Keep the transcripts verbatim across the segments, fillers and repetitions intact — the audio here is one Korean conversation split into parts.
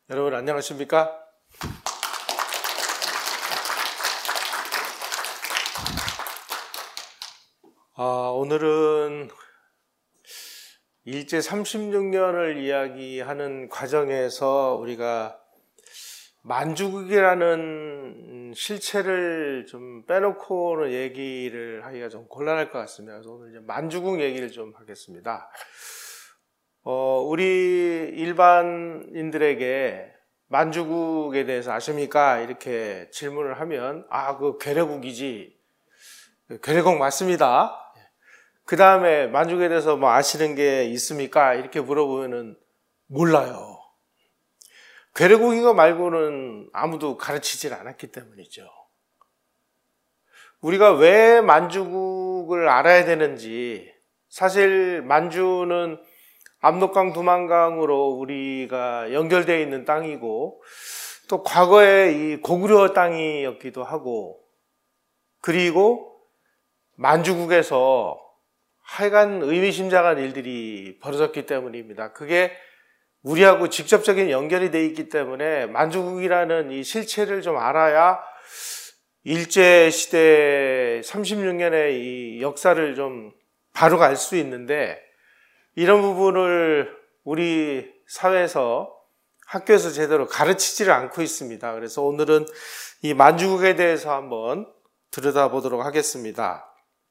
여러분 안녕하십니까? 아, 오늘은 일제 삼십육 년을 이야기하는 과정에서 우리가 만주국이라는 실체를 좀 빼놓고는 얘기를 하기가 좀 곤란할 것 같습니다. 그래서 오늘 이제 만주국 얘기를 좀 하겠습니다. 어, 우리 일반인들에게 만주국에 대해서 아십니까? 이렇게 질문을 하면, 아, 그 괴뢰국이지. 괴뢰국 맞습니다. 그 다음에 만주국에 대해서 뭐 아시는 게 있습니까? 이렇게 물어보면은 몰라요. 괴뢰국인 거 말고는 아무도 가르치질 않았기 때문이죠. 우리가 왜 만주국을 알아야 되는지, 사실 만주는 압록강, 두만강으로 우리가 연결되어 있는 땅이고, 또 과거에 이 고구려 땅이었기도 하고, 그리고 만주국에서 하여간 의미심장한 일들이 벌어졌기 때문입니다. 그게 우리하고 직접적인 연결이 되어 있기 때문에 만주국이라는 이 실체를 좀 알아야 일제시대 삼십육 년의 이 역사를 좀 바로 알 수 있는데, 이런 부분을 우리 사회에서 학교에서 제대로 가르치지를 않고 있습니다. 그래서 오늘은 이 만주국에 대해서 한번 들여다보도록 하겠습니다.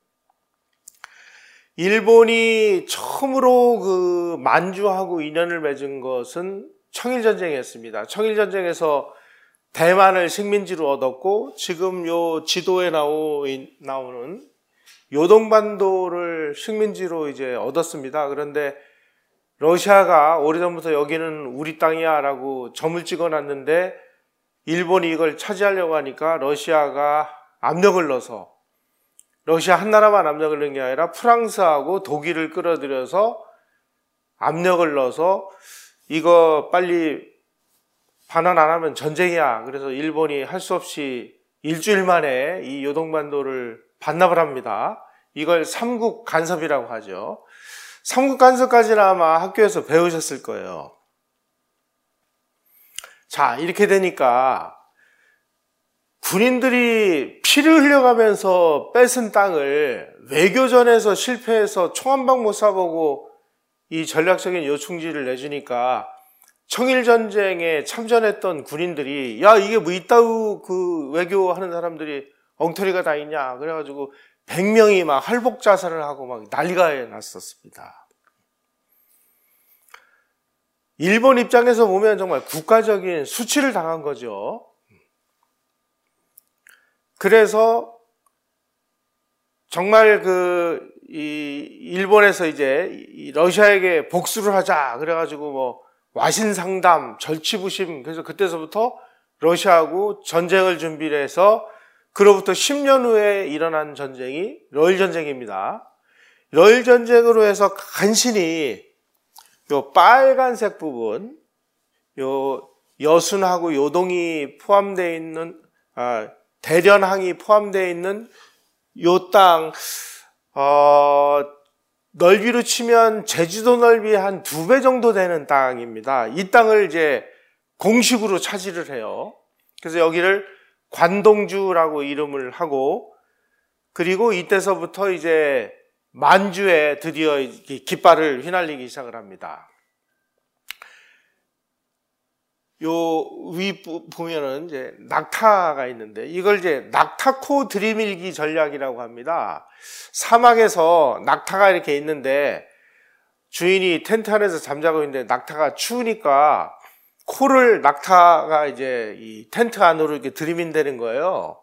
일본이 처음으로 그 만주하고 인연을 맺은 것은 청일전쟁이었습니다. 청일전쟁에서 대만을 식민지로 얻었고, 지금 요 지도에 나오는 요동반도를 식민지로 이제 얻었습니다. 그런데 러시아가 오래전부터 여기는 우리 땅이야 라고 점을 찍어 놨는데, 일본이 이걸 차지하려고 하니까 러시아가 압력을 넣어서, 러시아 한 나라만 압력을 넣은 게 아니라 프랑스하고 독일을 끌어들여서 압력을 넣어서 이거 빨리 반환 안 하면 전쟁이야. 그래서 일본이 할 수 없이 일주일 만에 이 요동반도를 반납을 합니다. 이걸 삼국 간섭이라고 하죠. 삼국 간섭까지는 아마 학교에서 배우셨을 거예요. 자, 이렇게 되니까 군인들이 피를 흘려가면서 뺏은 땅을 외교전에서 실패해서 총 한 방 못 쏴보고 이 전략적인 요충지를 내주니까 청일전쟁에 참전했던 군인들이, 야, 이게 뭐 이따우 그 외교하는 사람들이 엉터리가 다 있냐. 그래가지고 백 명이 막 할복 자살을 하고 막 난리가 났었습니다. 일본 입장에서 보면 정말 국가적인 수치를 당한 거죠. 그래서 정말 그, 이, 일본에서 이제 이 러시아에게 복수를 하자. 그래가지고 뭐 와신상담, 절치부심. 그래서 그때서부터 러시아하고 전쟁을 준비를 해서, 그로부터 십 년 후에 일어난 전쟁이 러일전쟁입니다. 러일전쟁으로 해서 간신히 요 빨간색 부분, 요 여순하고 요동이 포함되어 있는, 아, 대련항이 포함되어 있는 요 땅, 어, 넓이로 치면 제주도 넓이 한 두 배 정도 되는 땅입니다. 이 땅을 이제 공식으로 차지를 해요. 그래서 여기를 관동주라고 이름을 하고, 그리고 이때서부터 이제 만주에 드디어 깃발을 휘날리기 시작을 합니다. 요 위 보면은 이제 낙타가 있는데, 이걸 이제 낙타코 들이밀기 전략이라고 합니다. 사막에서 낙타가 이렇게 있는데 주인이 텐트 안에서 잠자고 있는데 낙타가 추우니까 코를 낙타가 이제 이 텐트 안으로 이렇게 들이민다는 거예요.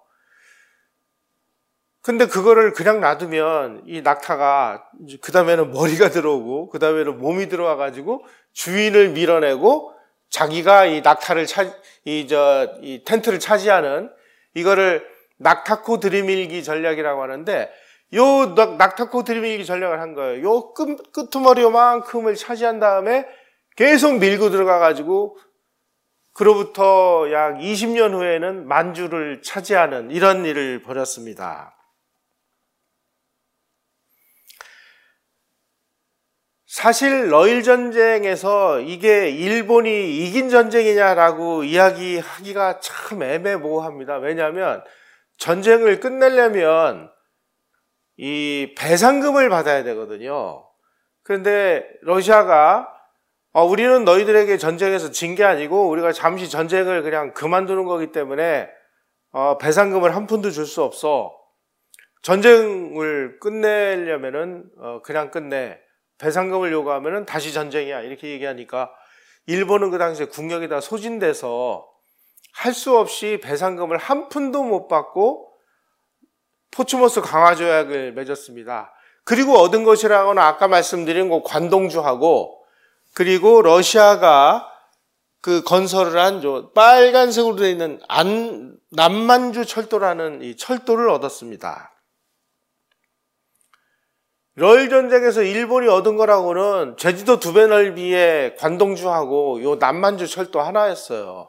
근데 그거를 그냥 놔두면 이 낙타가 그 다음에는 머리가 들어오고 그 다음에는 몸이 들어와 가지고 주인을 밀어내고 자기가 이 낙타를 차, 이 저 이 텐트를 차지하는, 이거를 낙타코 들이밀기 전략이라고 하는데, 요 낙타코 들이밀기 전략을 한 거예요. 요 끄, 끄트머리만큼을 차지한 다음에 계속 밀고 들어가 가지고 그로부터 약 이십 년 후에는 만주를 차지하는 이런 일을 벌였습니다. 사실 러일 전쟁에서 이게 일본이 이긴 전쟁이냐라고 이야기하기가 참 애매모호합니다. 왜냐하면 전쟁을 끝내려면 이 배상금을 받아야 되거든요. 그런데 러시아가 어, 우리는 너희들에게 전쟁에서 진 게 아니고 우리가 잠시 전쟁을 그냥 그만두는 거기 때문에 어, 배상금을 한 푼도 줄 수 없어. 전쟁을 끝내려면은 어, 그냥 끝내. 배상금을 요구하면은 다시 전쟁이야. 이렇게 얘기하니까 일본은 그 당시에 국력이 다 소진돼서 할 수 없이 배상금을 한 푼도 못 받고 포츠모스 강화조약을 맺었습니다. 그리고 얻은 것이라고는 아까 말씀드린 그 관동주하고 그리고 러시아가 그 건설을 한 저 빨간색으로 되어 있는 안, 남만주 철도라는 이 철도를 얻었습니다. 러일 전쟁에서 일본이 얻은 거라고는 제주도 두 배 넓이의 관동주하고 요 남만주 철도 하나였어요.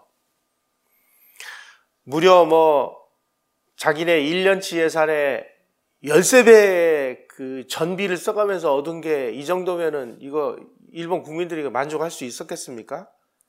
무려 뭐 자기네 일 년치 예산의 십삼 배의 그 전비를 써가면서 얻은 게 이 정도면은 이거 일본 국민들이 만족할 수 있었겠습니까?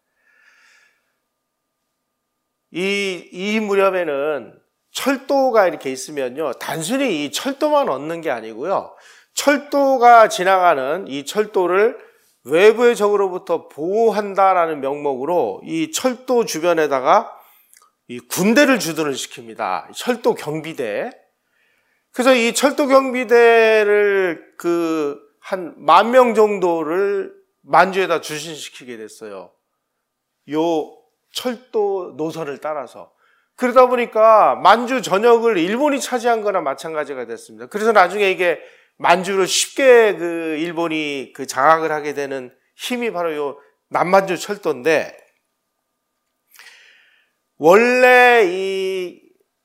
이, 이 무렵에는 철도가 이렇게 있으면요. 단순히 이 철도만 얻는 게 아니고요. 철도가 지나가는 이 철도를 외부의 적으로부터 보호한다라는 명목으로 이 철도 주변에다가 이 군대를 주둔을 시킵니다. 철도 경비대. 그래서 이 철도 경비대를 그 한 만 명 정도를 만주에다 주둔시키게 됐어요. 요 철도 노선을 따라서. 그러다 보니까 만주 전역을 일본이 차지한 거나 마찬가지가 됐습니다. 그래서 나중에 이게 만주를 쉽게 그 일본이 그 장악을 하게 되는 힘이 바로 요 남만주 철도인데, 원래 이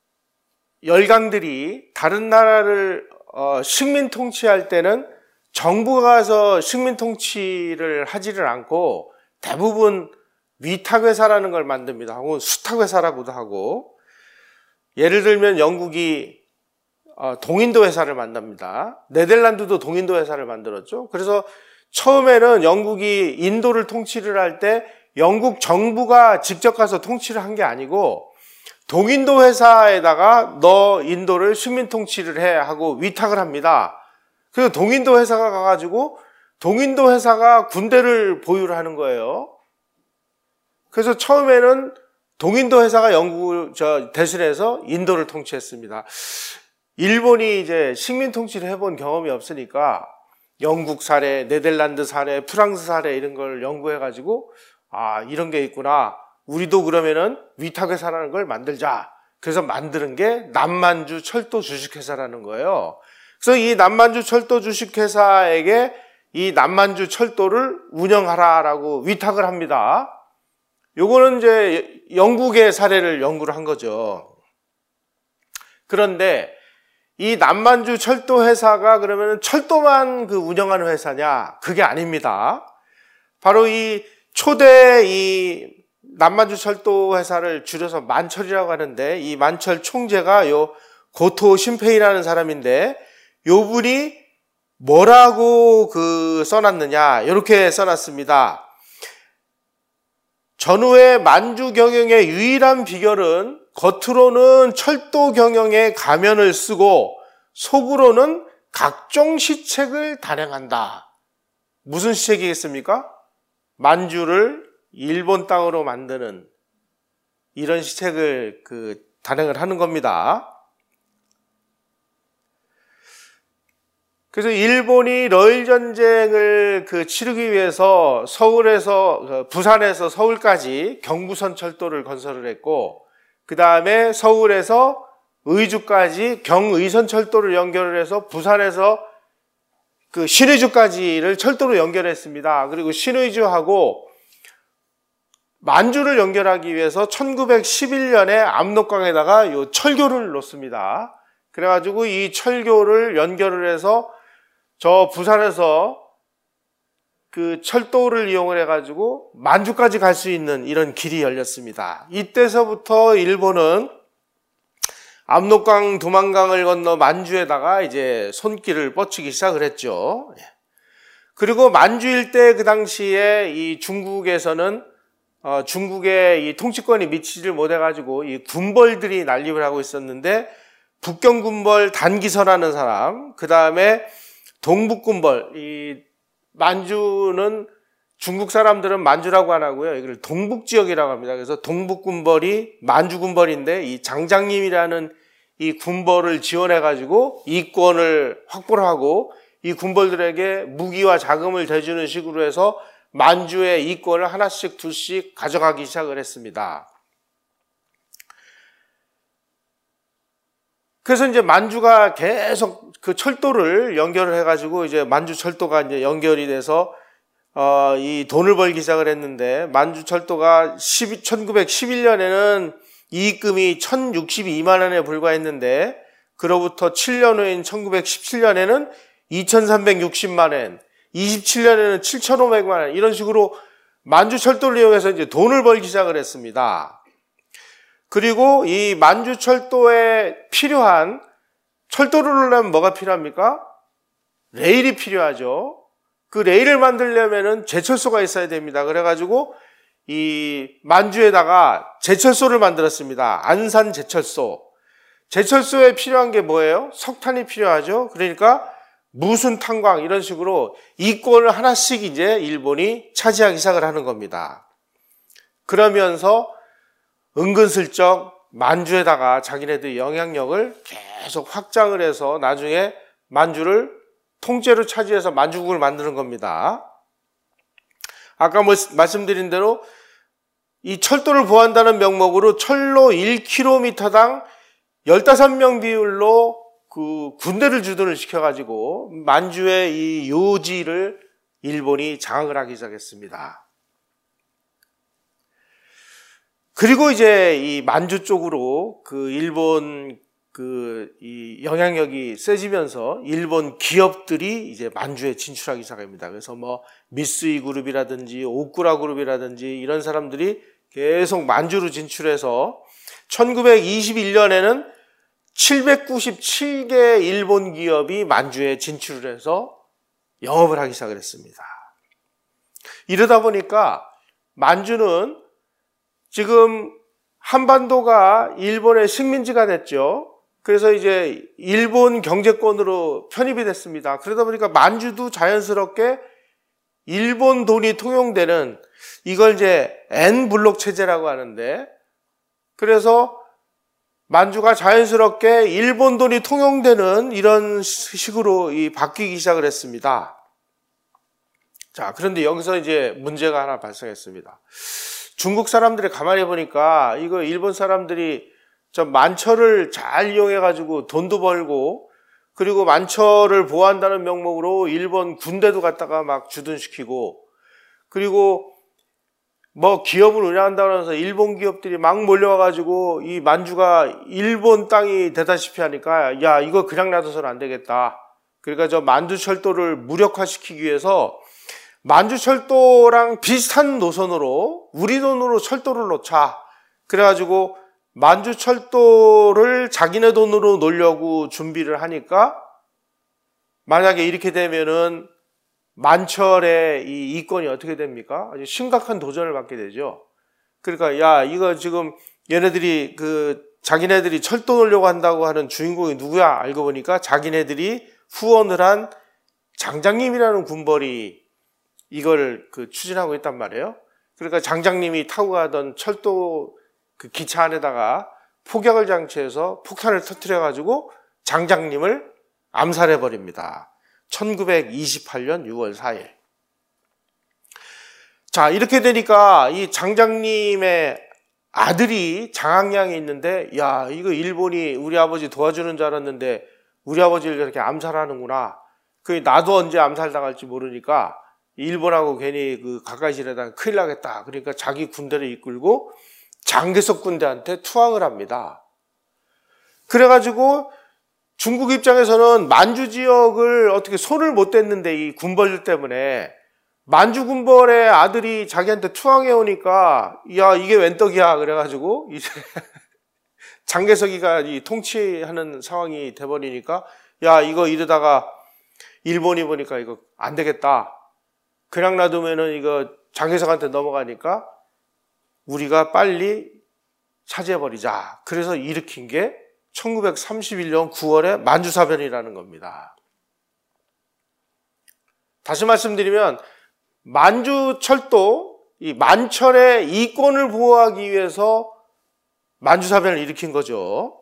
열강들이 다른 나라를 어 식민 통치할 때는 정부가 가서 식민 통치를 하지를 않고 대부분 위탁회사라는 걸 만듭니다. 혹은 수탁회사라고도 하고, 예를 들면 영국이 동인도 회사를 만듭니다. 네덜란드도 동인도 회사를 만들었죠. 그래서 처음에는 영국이 인도를 통치를 할 때 영국 정부가 직접 가서 통치를 한 게 아니고 동인도 회사에다가 너 인도를 식민 통치를 해 하고 위탁을 합니다. 그래서 동인도 회사가 가가지고 동인도 회사가 군대를 보유를 하는 거예요. 그래서 처음에는 동인도 회사가 영국 저 대신해서 인도를 통치했습니다. 일본이 이제 식민 통치를 해본 경험이 없으니까 영국 사례, 네덜란드 사례, 프랑스 사례 이런 걸 연구해가지고 아 이런 게 있구나. 우리도 그러면은 위탁회사라는 걸 만들자. 그래서 만드는 게 남만주 철도 주식회사라는 거예요. 그래서 이 남만주 철도 주식회사에게 이 남만주 철도를 운영하라라고 위탁을 합니다. 요거는 이제 영국의 사례를 연구를 한 거죠. 그런데 이 남만주 철도 회사가 그러면 철도만 그 운영하는 회사냐? 그게 아닙니다. 바로 이 초대 이 남만주 철도 회사를 줄여서 만철이라고 하는데, 이 만철 총재가 요 고토 신페이라는 사람인데, 요 분이 뭐라고 그 써놨느냐? 이렇게 써놨습니다. 전후의 만주 경영의 유일한 비결은 겉으로는 철도 경영의 가면을 쓰고 속으로는 각종 시책을 단행한다. 무슨 시책이겠습니까? 만주를 일본 땅으로 만드는 이런 시책을 그 단행을 하는 겁니다. 그래서 일본이 러일 전쟁을 그 치르기 위해서 서울에서 부산에서 서울까지 경부선 철도를 건설을 했고, 그 다음에 서울에서 의주까지 경의선 철도를 연결을 해서 부산에서 그 신의주까지를 철도로 연결했습니다. 그리고 신의주하고 만주를 연결하기 위해서 천구백십일 년에 압록강에다가 요 철교를 놓습니다. 그래가지고 이 철교를 연결을 해서 저 부산에서 그 철도를 이용을 해가지고 만주까지 갈 수 있는 이런 길이 열렸습니다. 이때서부터 일본은 압록강, 두만강을 건너 만주에다가 이제 손길을 뻗치기 시작을 했죠. 그리고 만주 일대 그 당시에 이 중국에서는 어, 중국의 이 통치권이 미치질 못해가지고 이 군벌들이 난립을 하고 있었는데 북경 군벌 단기선하는 사람, 그 다음에 동북 군벌, 이 만주는 중국 사람들은 만주라고 안 하고요. 이걸 동북 지역이라고 합니다. 그래서 동북 군벌이 만주 군벌인데 이 장장님이라는 이 군벌을 지원해가지고 이권을 확보를 하고 이 군벌들에게 무기와 자금을 대주는 식으로 해서 만주의 이권을 하나씩 둘씩 가져가기 시작을 했습니다. 그래서 이제 만주가 계속 그 철도를 연결을 해가지고 이제 만주 철도가 이제 연결이 돼서 어, 이 돈을 벌기 시작을 했는데 만주 철도가 천구백십일 년에는 이익금이 천육십이만 원에 불과했는데 그로부터 칠 년 후인 천구백십칠 년에는 이천삼백육십만 원, 이십칠 년에는 칠천오백만 원 이런 식으로 만주 철도를 이용해서 이제 돈을 벌기 시작을 했습니다. 그리고 이 만주 철도에 필요한 철도를 하려면 뭐가 필요합니까? 레일이 필요하죠. 그 레일을 만들려면은 제철소가 있어야 됩니다. 그래가지고 이 만주에다가 제철소를 만들었습니다. 안산 제철소. 제철소에 필요한 게 뭐예요? 석탄이 필요하죠. 그러니까 무순 탄광 이런 식으로 이권을 하나씩 이제 일본이 차지하기 시작을 하는 겁니다. 그러면서 은근슬쩍 만주에다가 자기네들 영향력을 계속 확장을 해서 나중에 만주를 통째로 차지해서 만주국을 만드는 겁니다. 아까 뭐 말씀드린 대로 이 철도를 보호한다는 명목으로 철로 일 킬로미터당 십오 명 비율로 그 군대를 주둔을 시켜가지고 만주의 이 요지를 일본이 장악을 하기 시작했습니다. 그리고 이제 이 만주 쪽으로 그 일본 그 이 영향력이 세지면서 일본 기업들이 이제 만주에 진출하기 시작합니다. 그래서 뭐 미쓰이 그룹이라든지 오쿠라 그룹이라든지 이런 사람들이 계속 만주로 진출해서 천구백이십일 년에는 칠백구십칠 개 일본 기업이 만주에 진출을 해서 영업을 하기 시작을 했습니다. 이러다 보니까 만주는 지금 한반도가 일본의 식민지가 됐죠. 그래서 이제 일본 경제권으로 편입이 됐습니다. 그러다 보니까 만주도 자연스럽게 일본 돈이 통용되는 이걸 이제 N블록 체제라고 하는데 그래서 만주가 자연스럽게 일본 돈이 통용되는 이런 식으로 이 바뀌기 시작을 했습니다. 자, 그런데 여기서 이제 문제가 하나 발생했습니다. 중국 사람들이 가만히 보니까 이거 일본 사람들이 저 만철을 잘 이용해가지고 돈도 벌고 그리고 만철을 보호한다는 명목으로 일본 군대도 갖다가 막 주둔시키고 그리고 뭐 기업을 운영한다고 해서 일본 기업들이 막 몰려와가지고 이 만주가 일본 땅이 되다시피 하니까 야 이거 그냥 놔둬서는 안 되겠다. 그러니까 저 만주철도를 무력화시키기 위해서 만주철도랑 비슷한 노선으로 우리 돈으로 철도를 놓자. 그래가지고 만주철도를 자기네 돈으로 놓으려고 준비를 하니까 만약에 이렇게 되면은 만철의 이 이권이 어떻게 됩니까? 아주 심각한 도전을 받게 되죠. 그러니까 야 이거 지금 얘네들이 그 자기네들이 철도 놓으려고 한다고 하는 주인공이 누구야? 알고 보니까 자기네들이 후원을 한 장장님이라는 군벌이 이걸 그 추진하고 있단 말이에요. 그러니까 장장님이 타고 가던 철도 그 기차 안에다가 폭격을 장치해서 폭탄을 터뜨려가지고 장장님을 암살해버립니다. 천구백이십팔 년 유월 사일. 자, 이렇게 되니까 이 장장님의 아들이 장학량이 있는데, 야, 이거 일본이 우리 아버지 도와주는 줄 알았는데, 우리 아버지를 이렇게 암살하는구나. 그 나도 언제 암살당할지 모르니까, 일본하고 괜히 그 가까이 지내다가 큰일 나겠다. 그러니까 자기 군대를 이끌고 장개석 군대한테 투항을 합니다. 그래가지고 중국 입장에서는 만주 지역을 어떻게 손을 못 댔는데 이 군벌들 때문에 만주 군벌의 아들이 자기한테 투항해 오니까 야 이게 웬 떡이야 그래가지고 이제 장개석이가 이 통치하는 상황이 돼버리니까 야 이거 이러다가 일본이 보니까 이거 안 되겠다. 그냥 놔두면은 이거 장개석한테 넘어가니까 우리가 빨리 차지해버리자. 그래서 일으킨 게 천구백삼십일 년 구월에 만주사변이라는 겁니다. 다시 말씀드리면 만주철도, 이 만철의 이권을 보호하기 위해서 만주사변을 일으킨 거죠.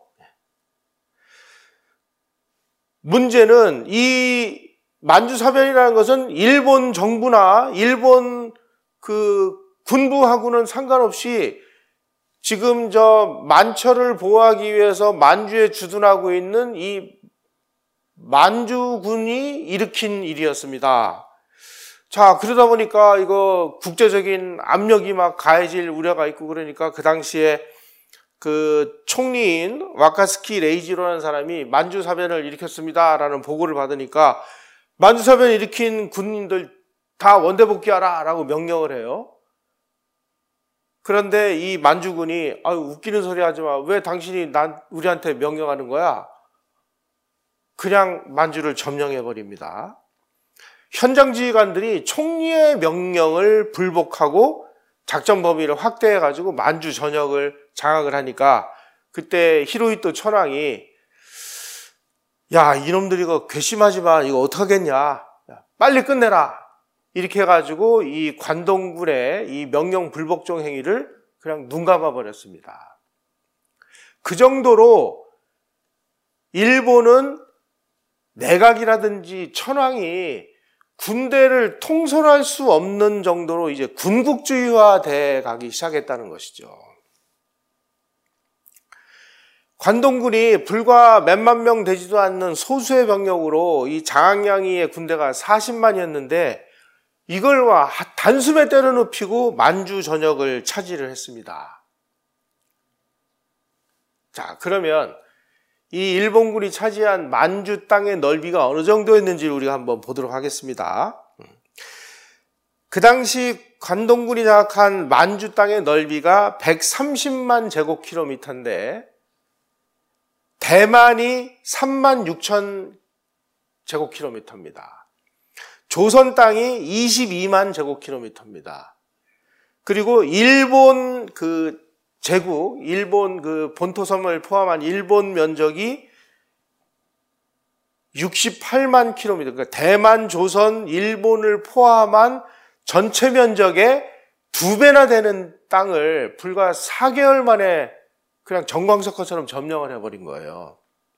문제는 이 만주사변이라는 것은 일본 정부나 일본 그 군부하고는 상관없이 지금 저 만철을 보호하기 위해서 만주에 주둔하고 있는 이 만주군이 일으킨 일이었습니다. 자, 그러다 보니까 이거 국제적인 압력이 막 가해질 우려가 있고 그러니까 그 당시에 그 총리인 와카스키 레이지로라는 사람이 만주사변을 일으켰습니다라는 보고를 받으니까 만주사변을 일으킨 군인들 다 원대복귀하라 라고 명령을 해요. 그런데 이 만주군이 아유 웃기는 소리 하지 마. 왜 당신이 난 우리한테 명령하는 거야? 그냥 만주를 점령해 버립니다. 현장 지휘관들이 총리의 명령을 불복하고 작전 범위를 확대해 가지고 만주 전역을 장악을 하니까 그때 히로히토 천황이 야 이놈들이 이거 괘씸하지만 이거 어떡하겠냐, 빨리 끝내라 이렇게 해가지고 이 관동군의 이 명령 불복종 행위를 그냥 눈 감아 버렸습니다. 그 정도로 일본은 내각이라든지 천황이 군대를 통솔할 수 없는 정도로 이제 군국주의화 돼 가기 시작했다는 것이죠. 관동군이 불과 몇만 명 되지도 않는 소수의 병력으로 이 장항량이의 군대가 사십만이었는데 이걸 와 단숨에 때려눕히고 만주 전역을 차지를 했습니다. 자, 그러면 이 일본군이 차지한 만주 땅의 넓이가 어느 정도였는지를 우리가 한번 보도록 하겠습니다. 그 당시 관동군이 장악한 만주 땅의 넓이가 백삼십만 제곱킬로미터인데 대만이 삼만 육천 제곱킬로미터입니다. 조선 땅이 이십이만 제곱킬로미터입니다. 그리고 일본 그 제국, 일본 그 본토섬을 포함한 일본 면적이 육십팔만 킬로미터, 그러니까 대만, 조선, 일본을 포함한 전체 면적의 두 배나 되는 땅을 불과 사 개월 만에 그냥 정광석화처럼 점령을 해버린 거예요.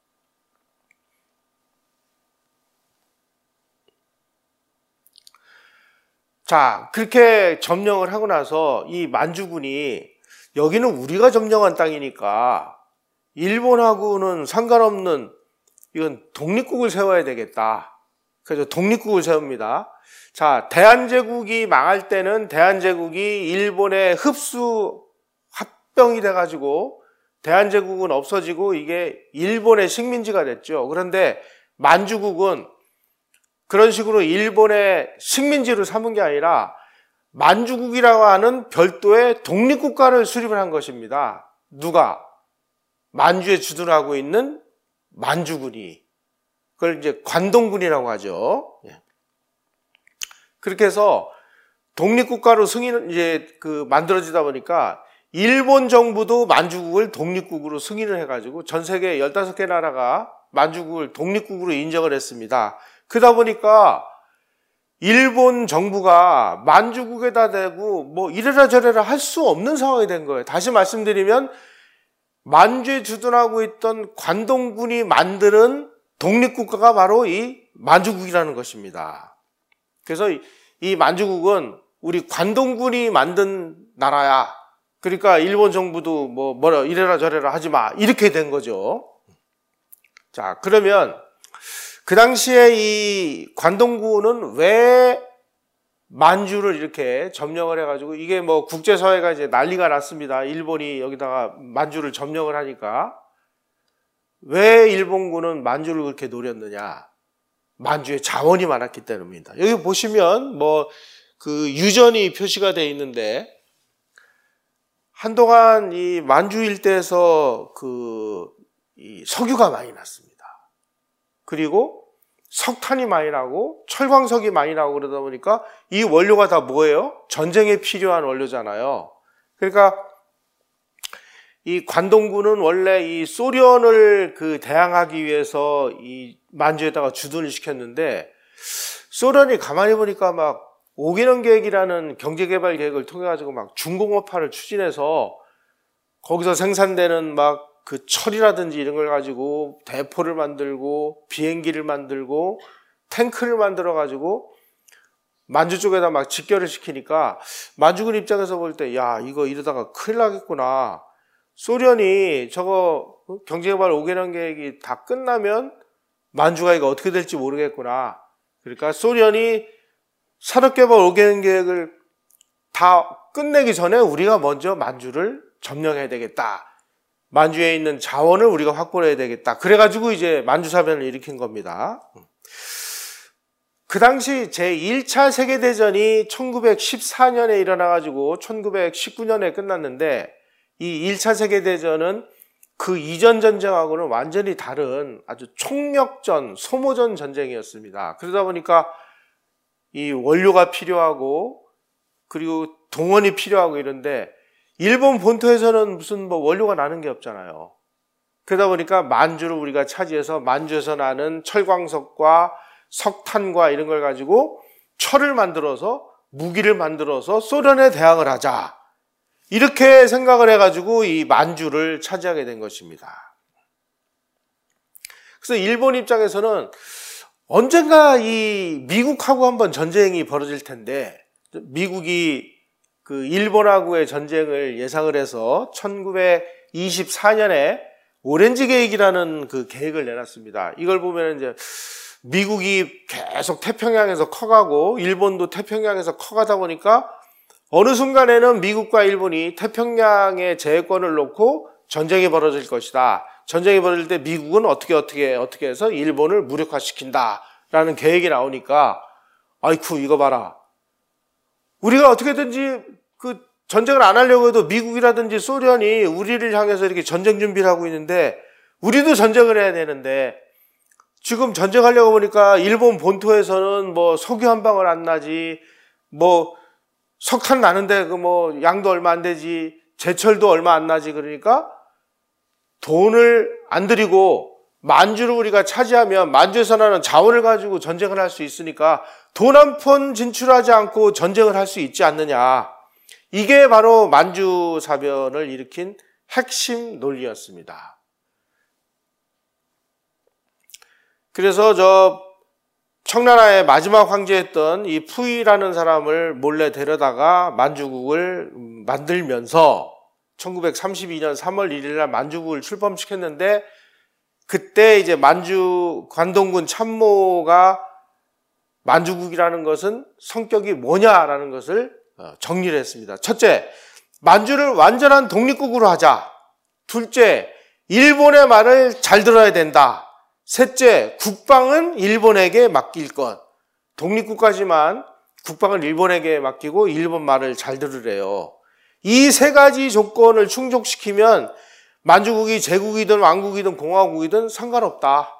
자, 그렇게 점령을 하고 나서 이 만주군이 여기는 우리가 점령한 땅이니까 일본하고는 상관없는 이건 독립국을 세워야 되겠다. 그래서 독립국을 세웁니다. 자, 대한제국이 망할 때는 대한제국이 일본의 흡수 합병이 돼가지고 대한제국은 없어지고 이게 일본의 식민지가 됐죠. 그런데 만주국은 그런 식으로 일본의 식민지를 삼은 게 아니라 만주국이라고 하는 별도의 독립국가를 수립을 한 것입니다. 누가? 만주에 주둔하고 있는 만주군이. 그걸 이제 관동군이라고 하죠. 그렇게 해서 독립국가로 승인, 이제 그 만들어지다 보니까 일본 정부도 만주국을 독립국으로 승인을 해가지고 전 세계 열다섯 개 나라가 만주국을 독립국으로 인정을 했습니다. 그러다 보니까 일본 정부가 만주국에다 대고 뭐 이래라 저래라 할 수 없는 상황이 된 거예요. 다시 말씀드리면 만주에 주둔하고 있던 관동군이 만드는 독립국가가 바로 이 만주국이라는 것입니다. 그래서 이 만주국은 우리 관동군이 만든 나라야. 그러니까 일본 정부도 뭐 뭐라 이래라 저래라 하지 마. 이렇게 된 거죠. 자, 그러면 그 당시에 이 관동군은 왜 만주를 이렇게 점령을 해가지고 이게 뭐 국제사회가 이제 난리가 났습니다. 일본이 여기다가 만주를 점령을 하니까. 왜 일본군은 만주를 그렇게 노렸느냐? 만주에 자원이 많았기 때문입니다. 여기 보시면 뭐 그 유전이 표시가 되어 있는데 한동안 이 만주 일대에서 그 이 석유가 많이 났습니다. 그리고 석탄이 많이 나고 철광석이 많이 나고 그러다 보니까 이 원료가 다 뭐예요? 전쟁에 필요한 원료잖아요. 그러니까 이 관동군은 원래 이 소련을 그 대항하기 위해서 이 만주에다가 주둔을 시켰는데, 소련이 가만히 보니까 막 오 개년 계획이라는 경제개발 계획을 통해 가지고 막 중공업화를 추진해서 거기서 생산되는 막 그 철이라든지 이런 걸 가지고 대포를 만들고 비행기를 만들고 탱크를 만들어 가지고 만주 쪽에다 막 직결을 시키니까 만주군 입장에서 볼 때 야, 이거 이러다가 큰일 나겠구나. 소련이 저거 경제개발 오 개년 계획이 다 끝나면 만주가 이거 어떻게 될지 모르겠구나. 그러니까 소련이 산업개발 오 개년 계획을 다 끝내기 전에 우리가 먼저 만주를 점령해야 되겠다. 만주에 있는 자원을 우리가 확보해야 되겠다. 그래가지고 이제 만주사변을 일으킨 겁니다. 그 당시 제일 차 세계대전이 천구백십사 년에 일어나가지고 천구백십구 년에 끝났는데, 이 일 차 세계대전은 그 이전 전쟁하고는 완전히 다른 아주 총력전, 소모전 전쟁이었습니다. 그러다 보니까 이 원료가 필요하고 그리고 동원이 필요하고 이런데, 일본 본토에서는 무슨 뭐 원료가 나는 게 없잖아요. 그러다 보니까 만주를 우리가 차지해서 만주에서 나는 철광석과 석탄과 이런 걸 가지고 철을 만들어서 무기를 만들어서 소련에 대항을 하자. 이렇게 생각을 해가지고 이 만주를 차지하게 된 것입니다. 그래서 일본 입장에서는 언젠가 이 미국하고 한번 전쟁이 벌어질 텐데, 미국이 그 일본하고의 전쟁을 예상을 해서 천구백이십사 년에 오렌지 계획이라는 그 계획을 내놨습니다. 이걸 보면 이제 미국이 계속 태평양에서 커가고 일본도 태평양에서 커가다 보니까 어느 순간에는 미국과 일본이 태평양의 제해권을 놓고 전쟁이 벌어질 것이다. 전쟁이 벌어질 때 미국은 어떻게 어떻게 어떻게 해서 일본을 무력화시킨다라는 계획이 나오니까, 아이쿠 이거 봐라. 우리가 어떻게든지 그 전쟁을 안 하려고 해도 미국이라든지 소련이 우리를 향해서 이렇게 전쟁 준비를 하고 있는데, 우리도 전쟁을 해야 되는데, 지금 전쟁하려고 보니까 일본 본토에서는 뭐 석유 한 방울 안 나지, 뭐 석탄 나는데 그 뭐 양도 얼마 안 되지, 제철도 얼마 안 나지. 그러니까 돈을 안 들이고 만주를 우리가 차지하면 만주에서 나는 자원을 가지고 전쟁을 할 수 있으니까 돈 한 푼 진출하지 않고 전쟁을 할 수 있지 않느냐. 이게 바로 만주사변을 일으킨 핵심 논리였습니다. 그래서 저 청나라의 마지막 황제였던 이 푸이라는 사람을 몰래 데려다가 만주국을 만들면서 천구백삼십이 년 삼월 일일 날 만주국을 출범시켰는데, 그때 이제 만주 관동군 참모가 만주국이라는 것은 성격이 뭐냐라는 것을 정리를 했습니다. 첫째, 만주를 완전한 독립국으로 하자. 둘째, 일본의 말을 잘 들어야 된다. 셋째, 국방은 일본에게 맡길 것. 독립국가지만 국방을 일본에게 맡기고 일본 말을 잘 들으래요. 이 세 가지 조건을 충족시키면 만주국이 제국이든 왕국이든 공화국이든 상관없다.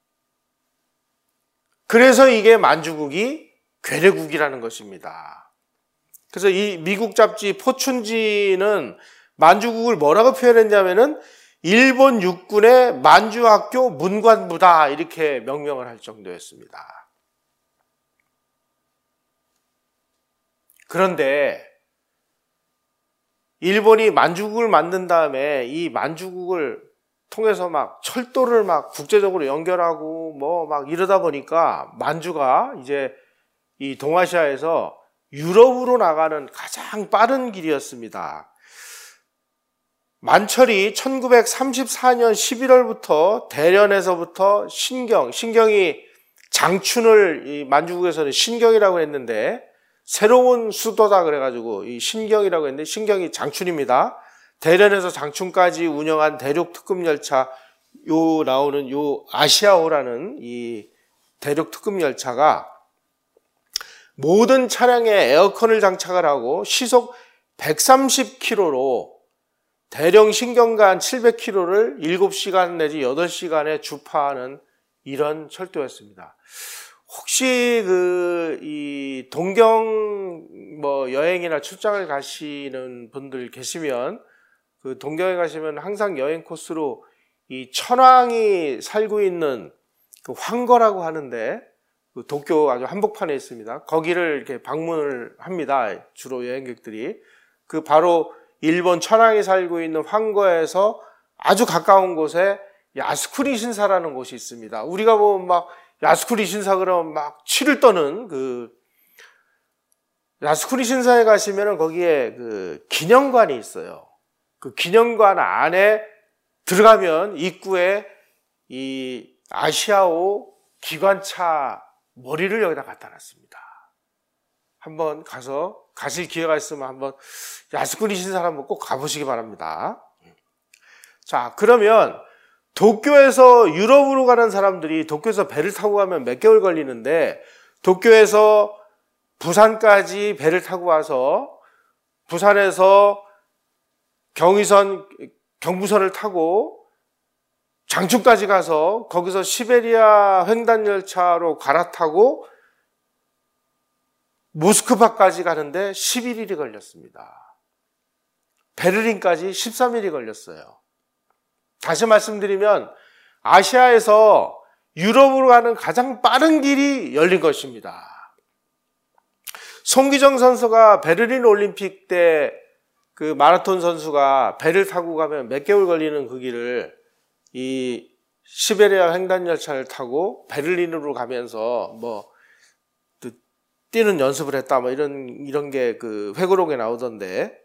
그래서 이게 만주국이 괴뢰국이라는 것입니다. 그래서 이 미국 잡지 포춘지는 만주국을 뭐라고 표현했냐면은 일본 육군의 만주학교 문관부다, 이렇게 명명을 할 정도였습니다. 그런데 일본이 만주국을 만든 다음에 이 만주국을 통해서 막 철도를 막 국제적으로 연결하고 뭐 막 이러다 보니까 만주가 이제 이 동아시아에서 유럽으로 나가는 가장 빠른 길이었습니다. 만철이 천구백삼십사 년 십일월부터 대련에서부터 신경, 신경이 장춘을 이 만주국에서는 신경이라고 했는데, 새로운 수도다 그래가지고 이 신경이라고 했는데 신경이 장춘입니다. 대련에서 장춘까지 운영한 대륙 특급 열차, 요 나오는 요 아시아호라는 이 대륙 특급 열차가 모든 차량에 에어컨을 장착을 하고 시속 백삼십 킬로미터로 대령 신경간 칠백 킬로미터를 일곱 시간 내지 여덟 시간에 주파하는 이런 철도였습니다. 혹시 그 이 동경 뭐 여행이나 출장을 가시는 분들 계시면 그 동경에 가시면 항상 여행 코스로 이 천황이 살고 있는 그 황거라고 하는데 그 도쿄 아주 한복판에 있습니다. 거기를 이렇게 방문을 합니다. 주로 여행객들이. 그 바로 일본 천황이 살고 있는 황거에서 아주 가까운 곳에 야스쿠니 신사라는 곳이 있습니다. 우리가 보면 막 야스쿠니 신사 그러면 막 치를 떠는 그 야스쿠니 신사에 가시면은 거기에 그 기념관이 있어요. 그 기념관 안에 들어가면 입구에 이 아시아호 기관차 머리를 여기다 갖다 놨습니다. 한번 가서 가실 기회가 있으면 한번 야스쿠니 신사 한번 꼭 가보시기 바랍니다. 자, 그러면 도쿄에서 유럽으로 가는 사람들이 도쿄에서 배를 타고 가면 몇 개월 걸리는데 도쿄에서 부산까지 배를 타고 와서 부산에서 경의선, 경부선을 타고 장충까지 가서 거기서 시베리아 횡단열차로 갈아타고 모스크바까지 가는데 십일 일이 걸렸습니다. 베를린까지 십삼 일이 걸렸어요. 다시 말씀드리면 아시아에서 유럽으로 가는 가장 빠른 길이 열린 것입니다. 송기정 선수가 베를린 올림픽 때 그 마라톤 선수가 배를 타고 가면 몇 개월 걸리는 그 길을 이 시베리아 횡단열차를 타고 베를린으로 가면서 뭐 뛰는 연습을 했다 뭐 이런 이런 게 그 회고록에 나오던데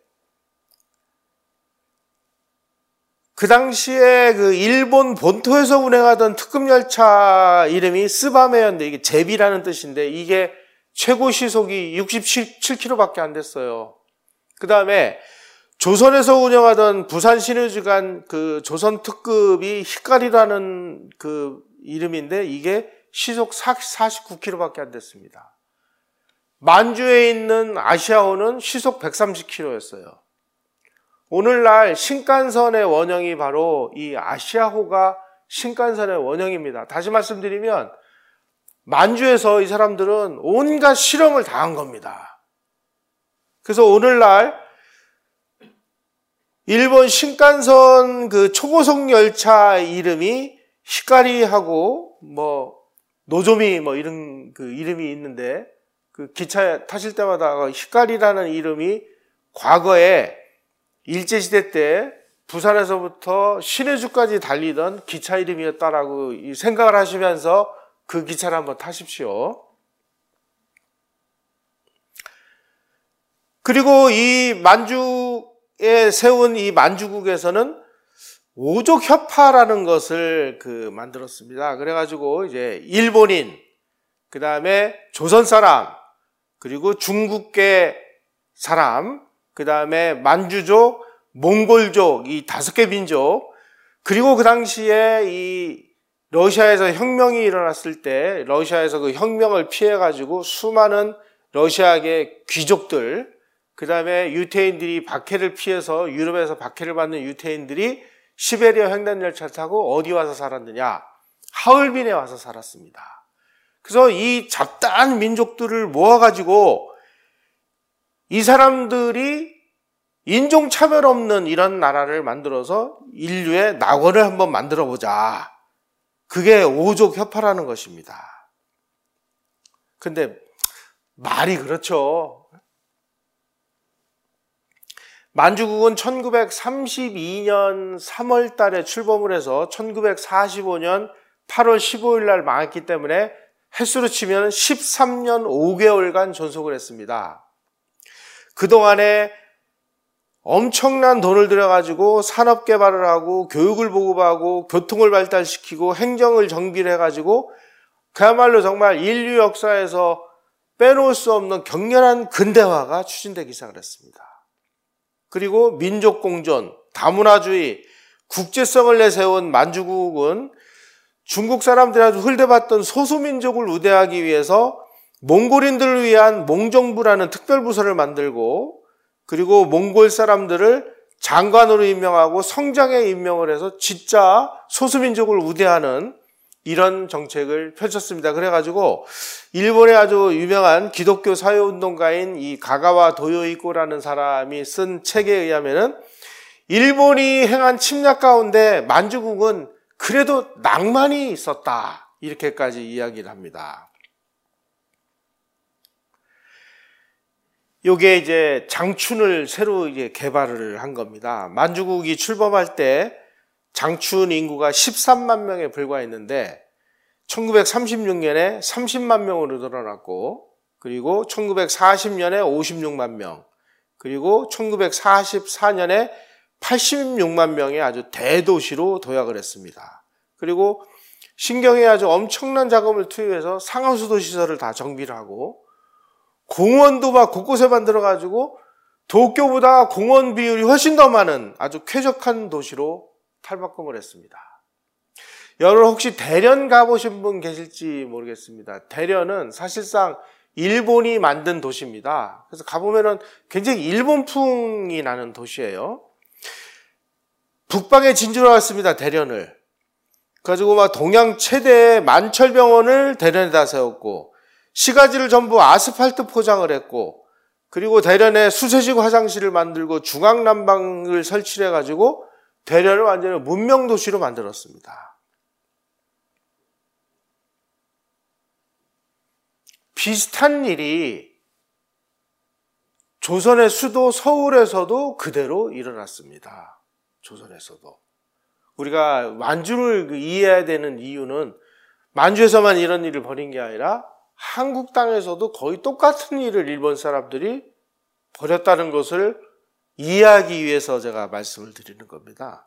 그 당시에 그 일본 본토에서 운행하던 특급 열차 이름이 스바메였는데 이게 제비라는 뜻인데 이게 최고 시속이 육십칠 킬로미터밖에 안 됐어요. 그 다음에 조선에서 운영하던 부산 시내주간 그 조선 특급이 히카리라는 그 이름인데 이게 시속 사십구 킬로미터밖에 안 됐습니다. 만주에 있는 아시아호는 시속 백삼십 킬로미터였어요. 오늘날 신칸선의 원형이 바로 이 아시아호가 신칸선의 원형입니다. 다시 말씀드리면 만주에서 이 사람들은 온갖 실험을 다 한 겁니다. 그래서 오늘날 일본 신칸선 그 초고속 열차 이름이 히카리하고 뭐 노조미 뭐 이런 그 이름이 있는데 그 기차 타실 때마다 히카리라는 이름이 과거에 일제시대 때 부산에서부터 신해주까지 달리던 기차 이름이었다라고 생각을 하시면서 그 기차를 한번 타십시오. 그리고 이 만주에 세운 이 만주국에서는 오족협파라는 것을 그 만들었습니다. 그래가지고 이제 일본인, 그 다음에 조선 사람, 그리고 중국계 사람, 그 다음에 만주족, 몽골족, 이 다섯 개 민족, 그리고 그 당시에 이 러시아에서 혁명이 일어났을 때 러시아에서 그 혁명을 피해가지고 수많은 러시아계 귀족들, 그 다음에 유태인들이 박해를 피해서 유럽에서 박해를 받는 유태인들이 시베리아 횡단열차를 타고 어디 와서 살았느냐? 하얼빈에 와서 살았습니다. 그래서 이 잡다한 민족들을 모아가지고 이 사람들이 인종차별 없는 이런 나라를 만들어서 인류의 낙원을 한번 만들어보자. 그게 오족협파라는 것입니다. 근데 말이 그렇죠. 만주국은 천구백삼십이 년 삼월 달에 출범을 해서 천구백사십오 년 팔월 십오일 날 망했기 때문에 횟수로 치면 십삼 년 오 개월간 존속을 했습니다. 그동안에 엄청난 돈을 들여가지고 산업 개발을 하고 교육을 보급하고 교통을 발달시키고 행정을 정비를 해가지고 그야말로 정말 인류 역사에서 빼놓을 수 없는 격렬한 근대화가 추진되기 시작을 했습니다. 그리고 민족공존, 다문화주의, 국제성을 내세운 만주국은 중국 사람들한테 흘려받던 소수민족을 우대하기 위해서 몽골인들을 위한 몽정부라는 특별부서를 만들고 그리고 몽골 사람들을 장관으로 임명하고 성장에 임명을 해서 진짜 소수민족을 우대하는 이런 정책을 펼쳤습니다. 그래가지고 일본의 아주 유명한 기독교 사회운동가인 이 가가와 도요이코라는 사람이 쓴 책에 의하면은 일본이 행한 침략 가운데 만주국은 그래도 낭만이 있었다. 이렇게까지 이야기를 합니다. 요게 이제 장춘을 새로 이제 개발을 한 겁니다. 만주국이 출범할 때 장춘 인구가 십삼만 명에 불과했는데 천구백삼십육 년에 삼십만 명으로 늘어났고, 그리고 천구백사십 년에 오십육만 명, 그리고 천구백사십사 년에 팔십육만 명의 아주 대도시로 도약을 했습니다. 그리고 신경에 아주 엄청난 자금을 투입해서 상하수도 시설을 다 정비를 하고, 공원도 막 곳곳에 만들어가지고 도쿄보다 공원 비율이 훨씬 더 많은 아주 쾌적한 도시로 탈바꿈을 했습니다. 여러분 혹시 대련 가보신 분 계실지 모르겠습니다. 대련은 사실상 일본이 만든 도시입니다. 그래서 가보면은 굉장히 일본풍이 나는 도시예요. 북방에 진주를 왔습니다. 대련을. 그래가지고 막 동양 최대의 만철병원을 대련에다 세웠고, 시가지를 전부 아스팔트 포장을 했고, 그리고 대련에 수세식 화장실을 만들고 중앙난방을 설치를 해가지고 대련을 완전히 문명도시로 만들었습니다. 비슷한 일이 조선의 수도 서울에서도 그대로 일어났습니다. 조선에서도. 우리가 만주를 이해해야 되는 이유는 만주에서만 이런 일을 벌인 게 아니라 한국 땅에서도 거의 똑같은 일을 일본 사람들이 벌였다는 것을 이해하기 위해서 제가 말씀을 드리는 겁니다.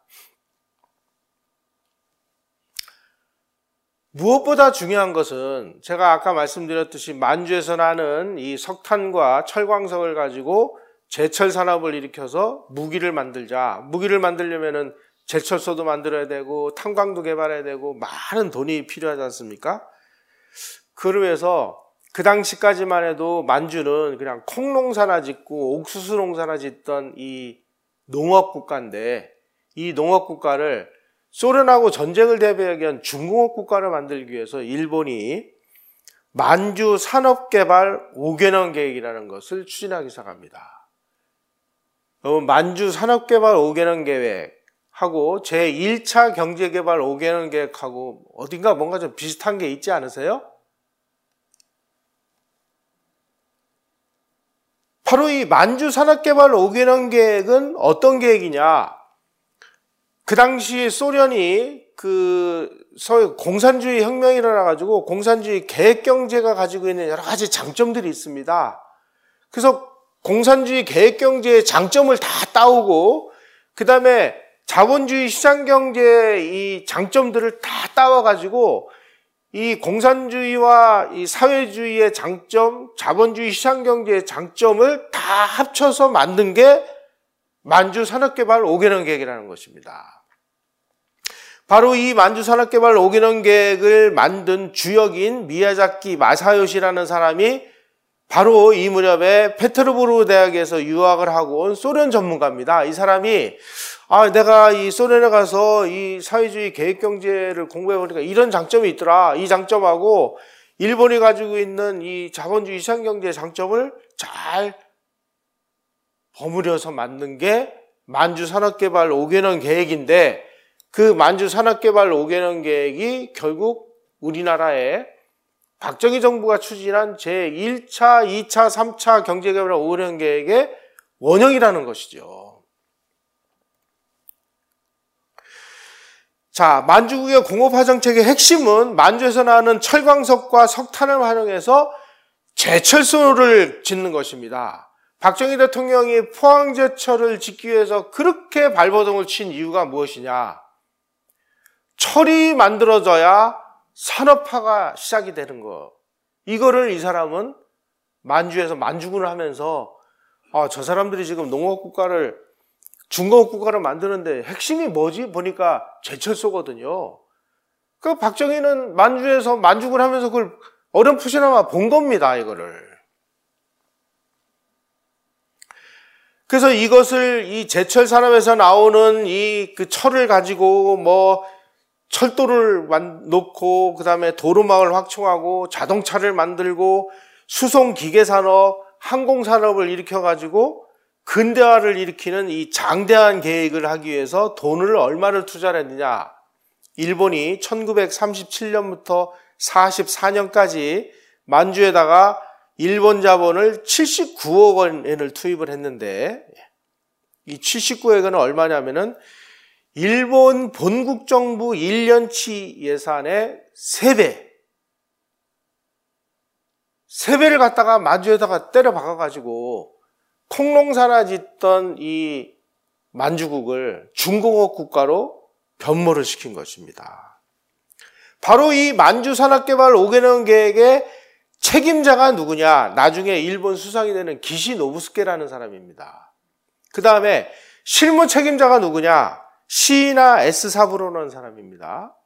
무엇보다 중요한 것은 제가 아까 말씀드렸듯이 만주에서 나는 이 석탄과 철광석을 가지고 제철 산업을 일으켜서 무기를 만들자. 무기를 만들려면은 제철소도 만들어야 되고 탄광도 개발해야 되고 많은 돈이 필요하지 않습니까? 그를 위해서 그 당시까지만 해도 만주는 그냥 콩농사나 짓고 옥수수 농사나 짓던 이 농업국가인데, 이 농업국가를 소련하고 전쟁을 대비하기 위한 중공업국가를 만들기 위해서 일본이 만주 산업개발 오 개년 계획이라는 것을 추진하기 시작합니다. 만주 산업개발 오 개년 계획하고 제일 차 경제개발 오 개년 계획하고 어딘가 뭔가 좀 비슷한 게 있지 않으세요? 바로 이 만주 산업개발 오 개년 계획은 어떤 계획이냐? 그 당시 소련이 그 소위 공산주의 혁명이 일어나가지고 공산주의 계획경제가 가지고 있는 여러 가지 장점들이 있습니다. 그래서 공산주의 계획경제의 장점을 다 따오고, 그 다음에 자본주의 시장경제의 이 장점들을 다 따와가지고 이 공산주의와 이 사회주의의 장점, 자본주의 시장경제의 장점을 다 합쳐서 만든 게 만주 산업개발 오 개년 계획이라는 것입니다. 바로 이 만주 산업개발 오 개년 계획을 만든 주역인 미야자키 마사요시라는 사람이 바로 이 무렵에 페테르부르크 대학에서 유학을 하고 온 소련 전문가입니다. 이 사람이 아, 내가 이 소련에 가서 이 사회주의 계획경제를 공부해보니까 이런 장점이 있더라. 이 장점하고 일본이 가지고 있는 이 자본주의 시장경제의 장점을 잘 버무려서 만든 게 만주 산업개발 오 개년 계획인데, 그 만주 산업개발 오 개년 계획이 결국 우리나라에 박정희 정부가 추진한 제일 차, 이 차, 삼 차 경제개발 오 개년 계획의 원형이라는 것이죠. 자, 만주국의 공업화 정책의 핵심은 만주에서 나오는 철광석과 석탄을 활용해서 제철소를 짓는 것입니다. 박정희 대통령이 포항제철을 짓기 위해서 그렇게 발버둥을 친 이유가 무엇이냐? 철이 만들어져야 산업화가 시작이 되는 거. 이거를 이 사람은 만주에서 만주군을 하면서 아, 저 사람들이 지금 농업국가를 중공업국가를 만드는데 핵심이 뭐지? 보니까 제철소거든요. 그 박정희는 만주에서 만주군 하면서 그걸 어렴풋이나마 본 겁니다, 이거를. 그래서 이것을 이 제철 산업에서 나오는 이 그 철을 가지고 뭐 철도를 놓고 그다음에 도로망을 확충하고 자동차를 만들고 수송기계산업, 항공산업을 일으켜가지고 근대화를 일으키는 이 장대한 계획을 하기 위해서 돈을 얼마를 투자를 했느냐. 일본이 천구백삼십칠 년부터 사십사 년까지 만주에다가 일본 자본을 칠십구억 원을 투입을 했는데, 이 칠십구억 원은 얼마냐면은 일본 본국 정부 일 년치 예산의 세 배, 세 배를 갖다가 만주에다가 때려 박아가지고 콩농사나 짓던 이 만주국을 중공업 국가로 변모를 시킨 것입니다. 바로 이 만주산업개발 오 개년 계획의 책임자가 누구냐? 나중에 일본 수상이 되는 기시 노부스케라는 사람입니다. 그 다음에 실무 책임자가 누구냐? 시이나 에스 사부로라는 사람입니다.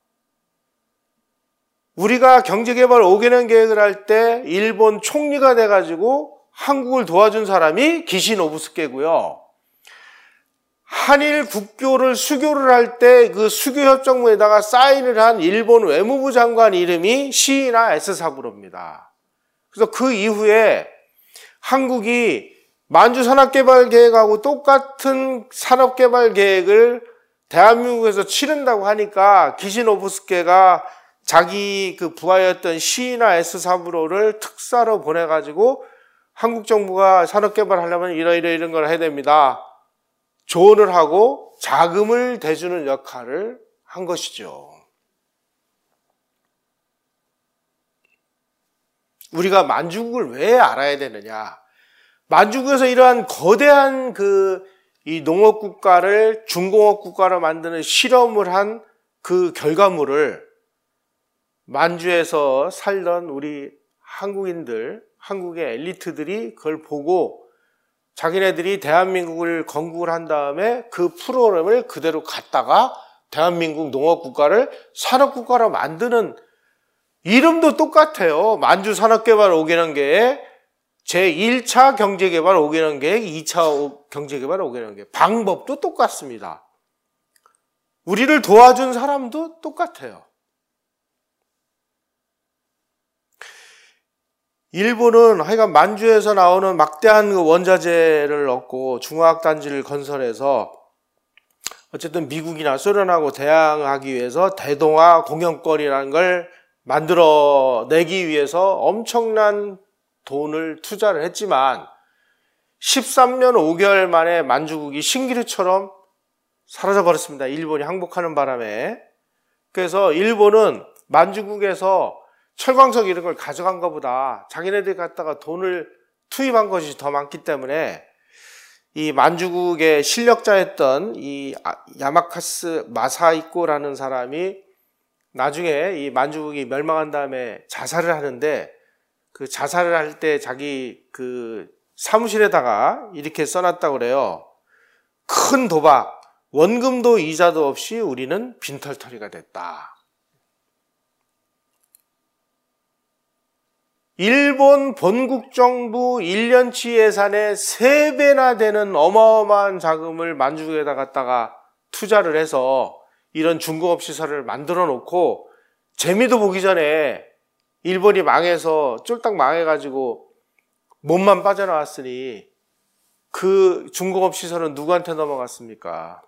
우리가 경제개발 오 개년 계획을 할 때 일본 총리가 돼가지고 한국을 도와준 사람이 기시 노부스케고요. 한일 국교를 수교를 할 때 그 수교협정문에다가 사인을 한 일본 외무부 장관 이름이 시이나 에스 사부로입니다. 그래서 그 이후에 한국이 만주 산업개발 계획하고 똑같은 산업개발 계획을 대한민국에서 치른다고 하니까 기시 노부스케가 자기 그 부하였던 시이나 에스 사부로를 특사로 보내가지고 한국 정부가 산업개발 하려면 이러이러 이런 걸 해야 됩니다. 조언을 하고 자금을 대주는 역할을 한 것이죠. 우리가 만주국을 왜 알아야 되느냐? 만주국에서 이러한 거대한 그 이 농업 국가를 중공업 국가로 만드는 실험을 한 그 결과물을 만주에서 살던 우리 한국인들, 한국의 엘리트들이 그걸 보고 자기네들이 대한민국을 건국을 한 다음에 그 프로그램을 그대로 갖다가 대한민국 농업국가를 산업국가로 만드는, 이름도 똑같아요. 만주 산업개발 오 개년 계획, 제일 차 경제개발 오 개년 계획, 이 차 경제개발 오 개년 계획. 방법도 똑같습니다. 우리를 도와준 사람도 똑같아요. 일본은 하여간 만주에서 나오는 막대한 원자재를 얻고 중화학단지를 건설해서 어쨌든 미국이나 소련하고 대항하기 위해서 대동아 공영권이라는 걸 만들어내기 위해서 엄청난 돈을 투자를 했지만 십삼 년 오 개월 만에 만주국이 신기루처럼 사라져버렸습니다. 일본이 항복하는 바람에. 그래서 일본은 만주국에서 철광석 이런 걸 가져간 것보다 자기네들이 갖다가 돈을 투입한 것이 더 많기 때문에 이 만주국의 실력자였던 이 야마카스 마사이코라는 사람이 나중에 이 만주국이 멸망한 다음에 자살을 하는데, 그 자살을 할 때 자기 그 사무실에다가 이렇게 써놨다고 그래요. 큰 도박, 원금도 이자도 없이 우리는 빈털터리가 됐다. 일본 본국 정부 일 년치 예산의 세 배나 되는 어마어마한 자금을 만주국에다 갖다가 투자를 해서 이런 중공업 시설을 만들어 놓고 재미도 보기 전에 일본이 망해서 쫄딱 망해가지고 몸만 빠져나왔으니 그 중공업 시설은 누구한테 넘어갔습니까?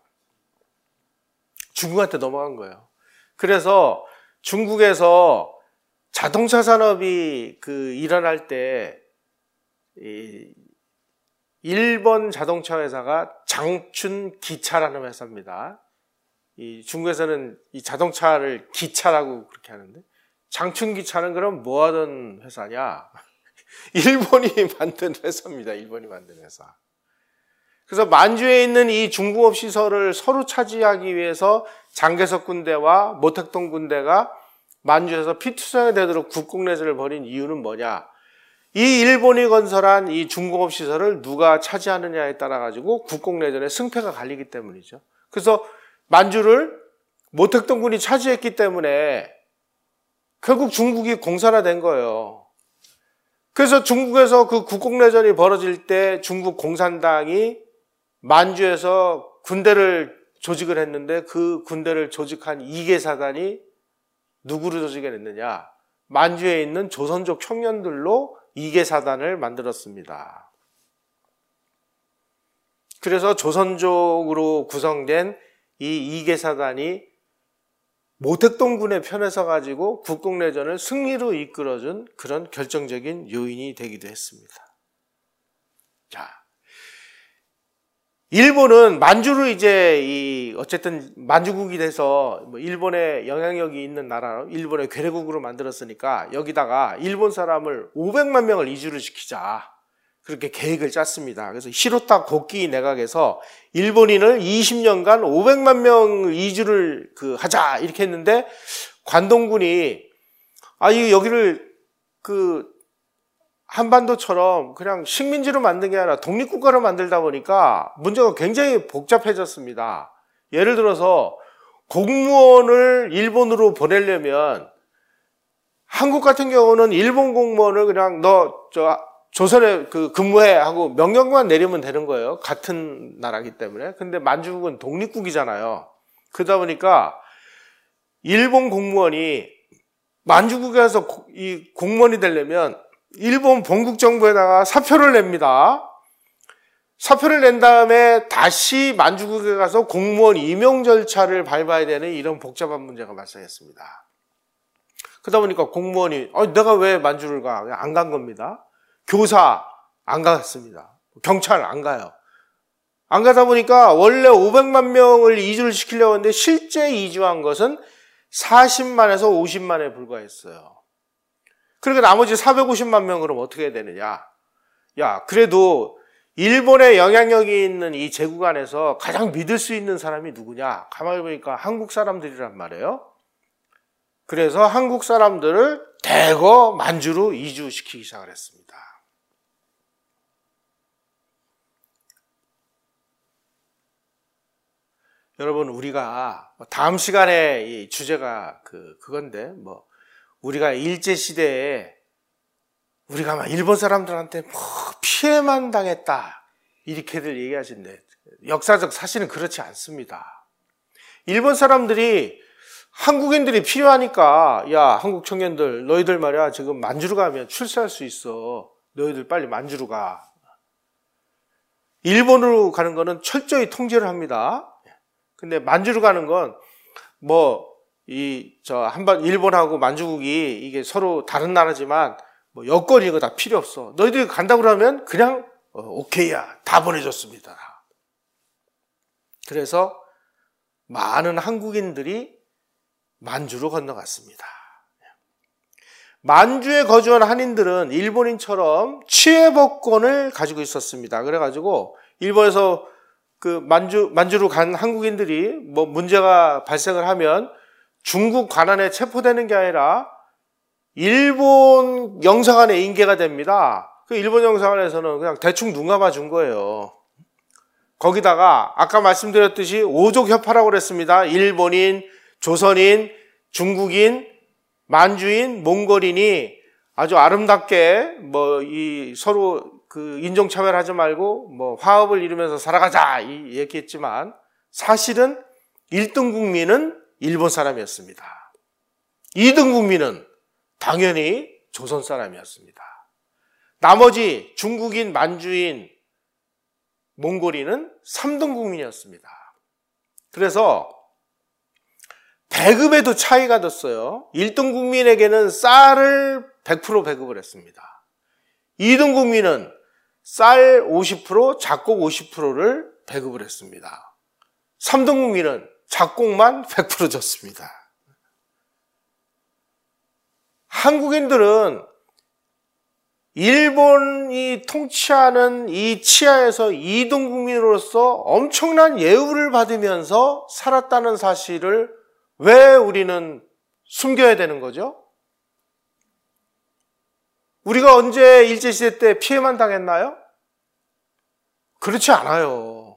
중국한테 넘어간 거예요. 그래서 중국에서 자동차 산업이 그 일어날 때 이 일본 자동차 회사가 장춘 기차라는 회사입니다. 이 중국에서는 이 자동차를 기차라고 그렇게 하는데, 장춘 기차는 그럼 뭐 하던 회사냐? 일본이 만든 회사입니다. 일본이 만든 회사. 그래서 만주에 있는 이 중공업 시설을 서로 차지하기 위해서 장개석 군대와 모택동 군대가 만주에서 피투성이 되도록 국공내전을 벌인 이유는 뭐냐? 이 일본이 건설한 이 중공업 시설을 누가 차지하느냐에 따라 가지고 국공내전의 승패가 갈리기 때문이죠. 그래서 만주를 모택동군이 차지했기 때문에 결국 중국이 공산화된 거예요. 그래서 중국에서 그 국공내전이 벌어질 때 중국 공산당이 만주에서 군대를 조직을 했는데 그 군대를 조직한 이계사단이 누구를 조직했느냐? 만주에 있는 조선족 청년들로 이계사단을 만들었습니다. 그래서 조선족으로 구성된 이 이계사단이 모택동군의 편에 서가지고 국共내전을 승리로 이끌어준 그런 결정적인 요인이 되기도 했습니다. 자, 일본은 만주를 이제 이 어쨌든 만주국이 돼서 뭐 일본의 영향력이 있는 나라로 일본의 괴뢰국으로 만들었으니까 여기다가 일본 사람을 오백만 명을 이주를 시키자. 그렇게 계획을 짰습니다. 그래서 히로타 고키 내각에서 일본인을 이십 년간 오백만 명 이주를 그 하자 이렇게 했는데 관동군이 아 이 여기를 그 한반도처럼 그냥 식민지로 만든 게 아니라 독립국가로 만들다 보니까 문제가 굉장히 복잡해졌습니다. 예를 들어서 공무원을 일본으로 보내려면 한국 같은 경우는 일본 공무원을 그냥 너 저 조선에 그 근무해 하고 명령만 내리면 되는 거예요. 같은 나라기 때문에. 근데 만주국은 독립국이잖아요. 그러다 보니까 일본 공무원이 만주국에서 이 공무원이 되려면 일본 본국 정부에다가 사표를 냅니다. 사표를 낸 다음에 다시 만주국에 가서 공무원 임용 절차를 밟아야 되는 이런 복잡한 문제가 발생했습니다. 그러다 보니까 공무원이 어, 내가 왜 만주를 가? 안 간 겁니다. 교사 안 갔습니다. 경찰 안 가요. 안 가다 보니까 원래 오백만 명을 이주를 시키려고 했는데 실제 이주한 것은 사십만에서 오십만에 불과했어요. 그러니까 나머지 사백오십만 명 그럼 어떻게 해야 되느냐? 야, 그래도 일본의 영향력이 있는 이 제국 안에서 가장 믿을 수 있는 사람이 누구냐? 가만히 보니까 한국 사람들이란 말이에요. 그래서 한국 사람들을 대거 만주로 이주시키기 시작을 했습니다. 여러분, 우리가 다음 시간에 이 주제가 그 그건데 뭐 우리가 일제 시대에 우리가 막 일본 사람들한테 뭐 피해만 당했다 이렇게들 얘기하신데 역사적 사실은 그렇지 않습니다. 일본 사람들이 한국인들이 필요하니까 야 한국 청년들 너희들 말이야 지금 만주로 가면 출세할 수 있어. 너희들 빨리 만주로 가. 일본으로 가는 거는 철저히 통제를 합니다. 근데 만주로 가는 건 뭐 이 저 한번 일본하고 만주국이 이게 서로 다른 나라지만 뭐 여권 이거 다 필요 없어. 너희들이 간다 그러면 그냥 어, 오케이야 다 보내줬습니다. 그래서 많은 한국인들이 만주로 건너갔습니다. 만주에 거주한 한인들은 일본인처럼 취해복권을 가지고 있었습니다. 그래가지고 일본에서 그 만주, 만주로 간 한국인들이 뭐 문제가 발생을 하면 중국 관한에 체포되는 게 아니라 일본 영사관에 인계가 됩니다. 그 일본 영사관에서는 그냥 대충 눈 감아 준 거예요. 거기다가 아까 말씀드렸듯이 오족 협파라고 그랬습니다. 일본인, 조선인, 중국인, 만주인, 몽골인이 아주 아름답게 뭐 이 서로 그 인종차별하지 말고 뭐 화합을 이루면서 살아가자 이 얘기했지만 사실은 일 등 국민은 일본 사람이었습니다. 이 등 국민은 당연히 조선 사람이었습니다. 나머지 중국인, 만주인, 몽골인은 삼 등 국민이었습니다. 그래서 배급에도 차이가 났어요. 일 등 국민에게는 쌀을 백 퍼센트 배급을 했습니다. 이 등 국민은 쌀 오십 퍼센트, 작곡 오십 퍼센트를 배급을 했습니다. 삼 등 국민은 작곡만 백 퍼센트 줬습니다. 한국인들은 일본이 통치하는 이 치하에서 이 등 국민으로서 엄청난 예우를 받으면서 살았다는 사실을 왜 우리는 숨겨야 되는 거죠? 우리가 언제 일제시대 때 피해만 당했나요? 그렇지 않아요.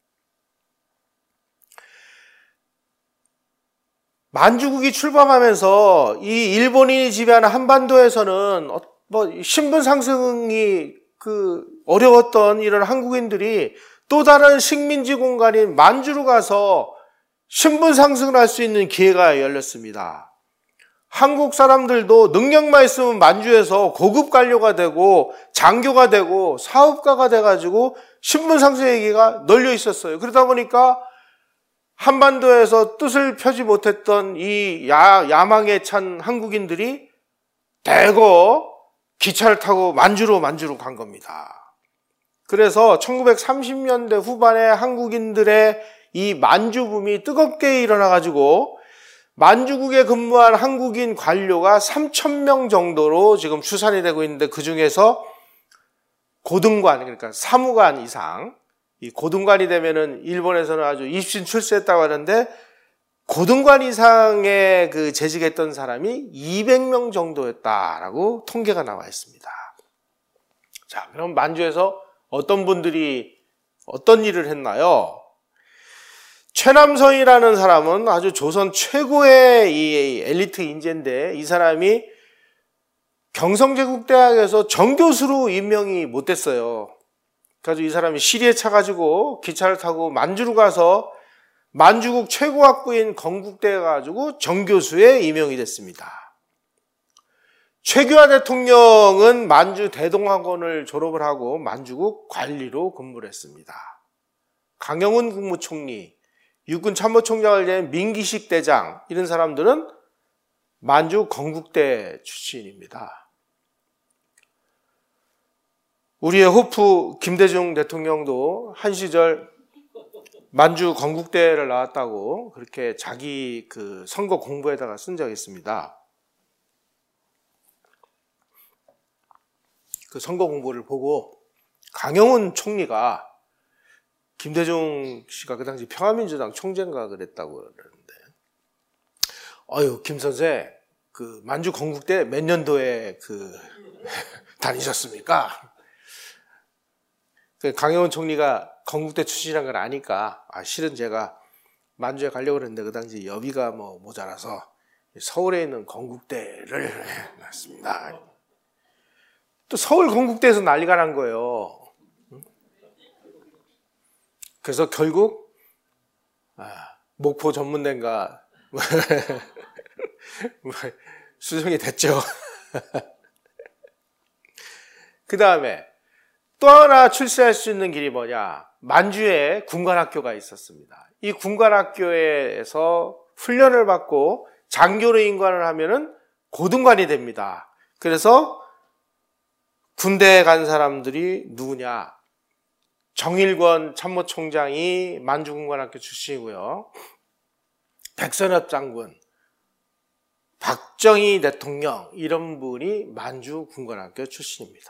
만주국이 출범하면서 이 일본인이 지배하는 한반도에서는 뭐 신분 상승이 그 어려웠던 이런 한국인들이 또 다른 식민지 공간인 만주로 가서 신분 상승을 할 수 있는 기회가 열렸습니다. 한국 사람들도 능력만 있으면 만주에서 고급 관료가 되고 장교가 되고 사업가가 돼가지고 신분 상승의 얘기가 널려 있었어요. 그러다 보니까 한반도에서 뜻을 펴지 못했던 이 야, 야망에 찬 한국인들이 대거 기차를 타고 만주로 만주로 간 겁니다. 그래서 천구백삼십 년대 후반에 한국인들의 이 만주붐이 뜨겁게 일어나가지고 만주국에 근무한 한국인 관료가 삼천 명 정도로 지금 추산이 되고 있는데, 그 중에서 고등관, 그러니까 사무관 이상, 이 고등관이 되면은 일본에서는 아주 입신 출세했다고 하는데, 고등관 이상의 그 재직했던 사람이 이백 명 정도였다라고 통계가 나와 있습니다. 자, 그럼 만주에서 어떤 분들이 어떤 일을 했나요? 최남성이라는 사람은 아주 조선 최고의 이 엘리트 인재인데, 이 사람이 경성제국대학에서 정교수로 임명이 못 됐어요. 그래서 이 사람이 시리에 차가지고 기차를 타고 만주로 가서 만주국 최고학부인 건국대에 가지고 정교수에 임명이 됐습니다. 최규하 대통령은 만주 대동학원을 졸업을 하고 만주국 관리로 근무를 했습니다. 강영훈 국무총리, 육군 참모총장을 지낸 민기식 대장, 이런 사람들은 만주 건국대 출신입니다. 우리의 호프 김대중 대통령도 한 시절 만주 건국대를 나왔다고 그렇게 자기 그 선거 공부에다가 쓴 적이 있습니다. 그 선거 공부를 보고 강영훈 총리가, 김대중 씨가 그 당시 평화민주당 총재인가 그랬다고 그러는데, 어유 김 선생, 그 만주 건국대 몇 년도에 그 다니셨습니까? 그 강영훈 총리가 건국대 출신이라는 걸 아니까, 아 실은 제가 만주에 가려고 그랬는데 그 당시 여비가 뭐 모자라서 서울에 있는 건국대를 갔습니다. 또 서울 건국대에서 난리가 난 거예요. 그래서 결국 아, 목포 전문대인가 수정이 됐죠. 그 다음에 또 하나 출세할 수 있는 길이 뭐냐? 만주에 군관학교가 있었습니다. 이 군관학교에서 훈련을 받고 장교로 임관을 하면은 고등관이 됩니다. 그래서 군대에 간 사람들이 누구냐? 정일권 참모총장이 만주군관학교 출신이고요. 백선엽 장군, 박정희 대통령, 이런 분이 만주군관학교 출신입니다.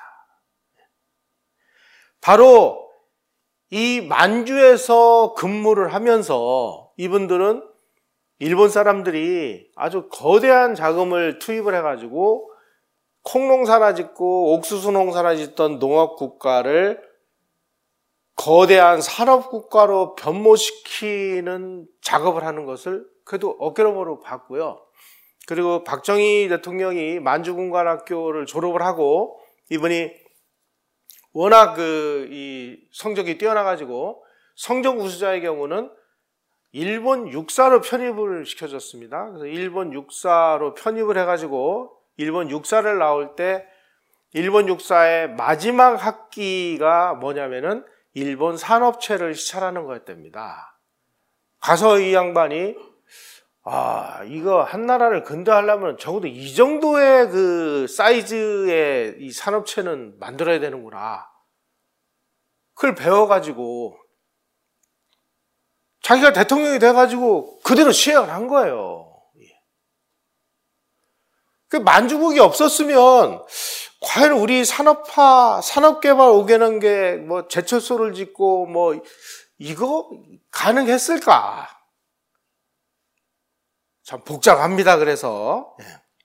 바로 이 만주에서 근무를 하면서 이분들은 일본 사람들이 아주 거대한 자금을 투입을 해가지고 콩농사나 짓고 옥수수 농사나 짓던 농업국가를 거대한 산업국가로 변모시키는 작업을 하는 것을 그래도 어깨너머로 봤고요. 그리고 박정희 대통령이 만주군관학교를 졸업을 하고, 이분이 워낙 그 이 성적이 뛰어나가지고 성적 우수자의 경우는 일본 육사로 편입을 시켜줬습니다. 그래서 일본 육사로 편입을 해가지고 일본 육사를 나올 때 일본 육사의 마지막 학기가 뭐냐면은 일본 산업체를 시찰하는 거였답니다. 가서 이 양반이 아 이거 한 나라를 근대하려면 적어도 이 정도의 그 사이즈의 이 산업체는 만들어야 되는구나. 그걸 배워가지고 자기가 대통령이 돼가지고 그대로 시행을 한 거예요. 그 만주국이 없었으면 과연 우리 산업화, 산업개발 오게는 게 뭐 제철소를 짓고 뭐 이거 가능했을까? 참 복잡합니다. 그래서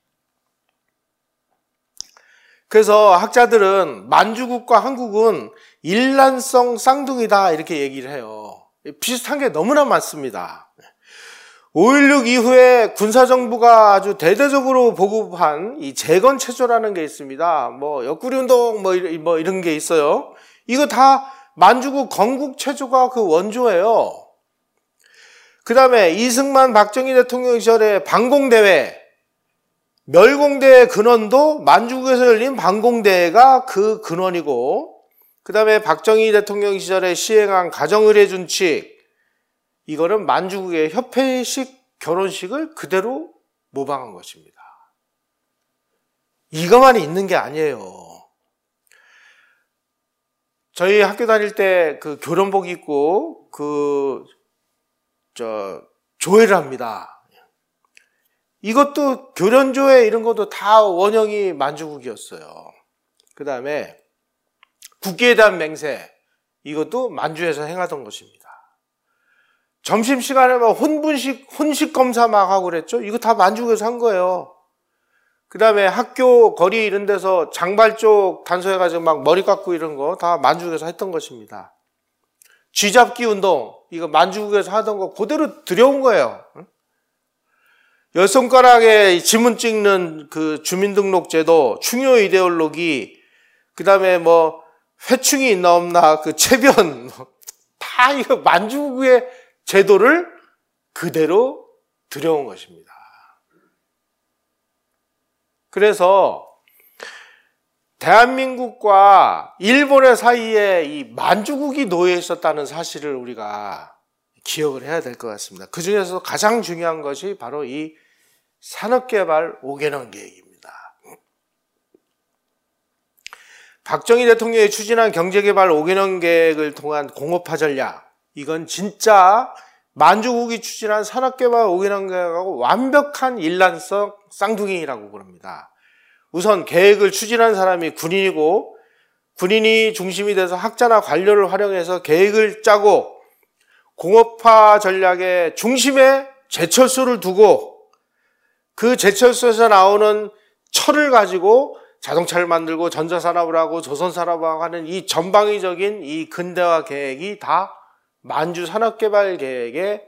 그래서 학자들은 만주국과 한국은 일란성 쌍둥이다 이렇게 얘기를 해요. 비슷한 게 너무나 많습니다. 오일육 이후에 군사정부가 아주 대대적으로 보급한 이 재건체조라는 게 있습니다. 뭐 옆구리운동 뭐, 뭐 이런 게 있어요. 이거 다 만주국 건국체조가 그 원조예요. 그 다음에 이승만 박정희 대통령 시절에 반공대회, 멸공대회 근원도 만주국에서 열린 반공대회가 그 근원이고, 그 다음에 박정희 대통령 시절에 시행한 가정의례준칙, 이거는 만주국의 협회식 결혼식을 그대로 모방한 것입니다. 이것만 있는 게 아니에요. 저희 학교 다닐 때 그 교련복 입고 그 저 조회를 합니다. 이것도 교련조회 이런 것도 다 원형이 만주국이었어요. 그 다음에 국기에 대한 맹세, 이것도 만주에서 행하던 것입니다. 점심시간에 막 혼분식, 혼식 검사 막 하고 그랬죠? 이거 다 만주국에서 한 거예요. 그 다음에 학교 거리 이런 데서 장발 쪽 단소해가지고 막 머리 깎고 이런 거 다 만주국에서 했던 것입니다. 쥐잡기 운동, 이거 만주국에서 하던 거 그대로 들여온 거예요. 열 손가락에 지문 찍는 그 주민등록제도, 충요 이데올로기, 그 다음에 뭐 회충이 있나 없나 그 체변, 다 이거 만주국의 제도를 그대로 들여온 것입니다. 그래서 대한민국과 일본의 사이에 이 만주국이 놓여 있었다는 사실을 우리가 기억을 해야 될 것 같습니다. 그 중에서 가장 중요한 것이 바로 이 산업개발 오 개년 계획입니다. 박정희 대통령이 추진한 경제개발 오 개년 계획을 통한 공업화 전략, 이건 진짜 만주국이 추진한 산업개발 오 개년 계획하고 완벽한 일란성 쌍둥이라고 그럽니다. 우선 계획을 추진한 사람이 군인이고, 군인이 중심이 돼서 학자나 관료를 활용해서 계획을 짜고, 공업화 전략의 중심에 제철소를 두고, 그 제철소에서 나오는 철을 가지고 자동차를 만들고 전자산업을 하고 조선산업을 하는 이 전방위적인 이 근대화 계획이 다 만주 산업개발 계획에서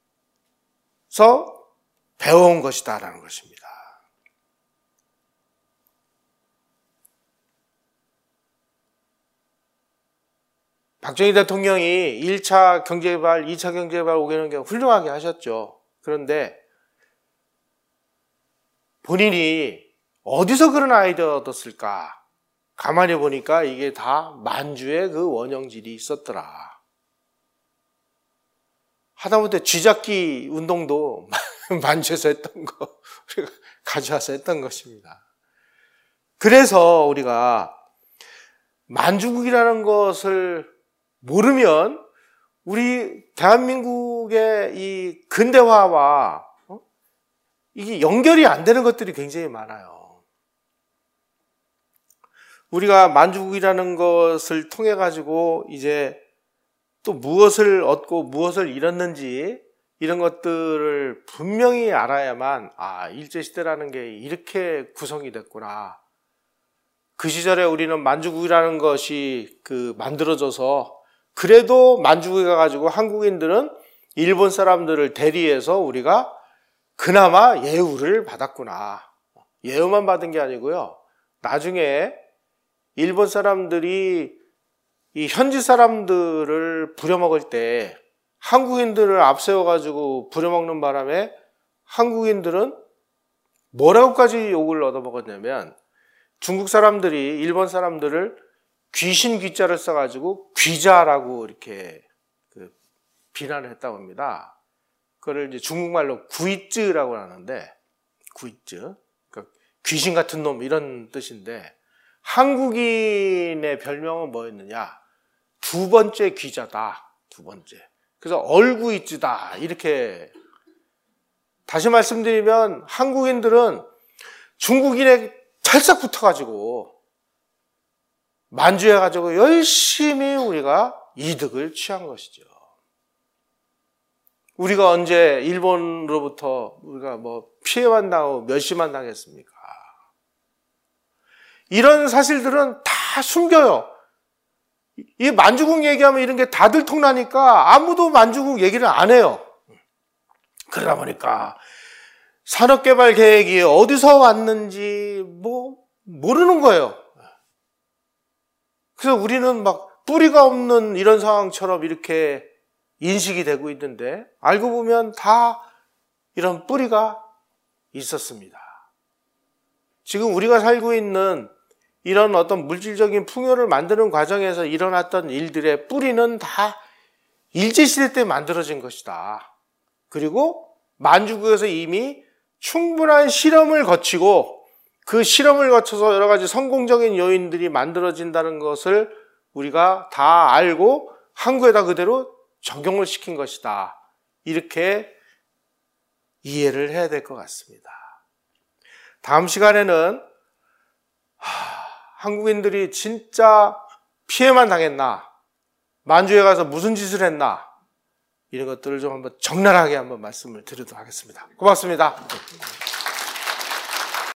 배워온 것이다라는 것입니다. 박정희 대통령이 일 차 경제개발, 이 차 경제개발 오 개년 계획 훌륭하게 하셨죠. 그런데 본인이 어디서 그런 아이디어 얻었을까? 가만히 보니까 이게 다 만주에 그 원형질이 있었더라. 하다못해 쥐잡기 운동도 만주에서 했던 거, 우리가 가져와서 했던 것입니다. 그래서 우리가 만주국이라는 것을 모르면 우리 대한민국의 이 근대화와 어? 이게 연결이 안 되는 것들이 굉장히 많아요. 우리가 만주국이라는 것을 통해 가지고 이제 또 무엇을 얻고 무엇을 잃었는지 이런 것들을 분명히 알아야만, 아, 일제시대라는 게 이렇게 구성이 됐구나. 그 시절에 우리는 만주국이라는 것이 그 만들어져서 그래도 만주국에 가가지고 한국인들은 일본 사람들을 대리해서 우리가 그나마 예우를 받았구나. 예우만 받은 게 아니고요. 나중에 일본 사람들이 이 현지 사람들을 부려먹을 때 한국인들을 앞세워가지고 부려먹는 바람에 한국인들은 뭐라고까지 욕을 얻어먹었냐면, 중국 사람들이 일본 사람들을 귀신 귀자를 써가지고 귀자라고 이렇게 그 비난을 했다고 합니다. 그걸 이제 중국말로 구이쯔라고 하는데, 구이쯔, 그러니까 귀신 같은 놈 이런 뜻인데, 한국인의 별명은 뭐였느냐? 두 번째 귀자다. 두 번째. 그래서 얼구이쯔다. 이렇게. 다시 말씀드리면 한국인들은 중국인에 찰싹 붙어가지고 만주해가지고 열심히 우리가 이득을 취한 것이죠. 우리가 언제 일본으로부터 우리가 뭐 피해만 당하고 멸시만 당했습니까? 이런 사실들은 다 숨겨요. 이 만주국 얘기하면 이런 게 다들 통나니까 아무도 만주국 얘기를 안 해요. 그러다 보니까 산업개발 계획이 어디서 왔는지 뭐 모르는 거예요. 그래서 우리는 막 뿌리가 없는 이런 상황처럼 이렇게 인식이 되고 있는데 알고 보면 다 이런 뿌리가 있었습니다. 지금 우리가 살고 있는 이런 어떤 물질적인 풍요를 만드는 과정에서 일어났던 일들의 뿌리는 다 일제시대 때 만들어진 것이다. 그리고 만주국에서 이미 충분한 실험을 거치고 그 실험을 거쳐서 여러 가지 성공적인 요인들이 만들어진다는 것을 우리가 다 알고 한국에다 그대로 적용을 시킨 것이다. 이렇게 이해를 해야 될 것 같습니다. 다음 시간에는 하, 한국인들이 진짜 피해만 당했나? 만주에 가서 무슨 짓을 했나? 이런 것들을 좀 한번 적나라하게 한번 말씀을 드리도록 하겠습니다. 고맙습니다.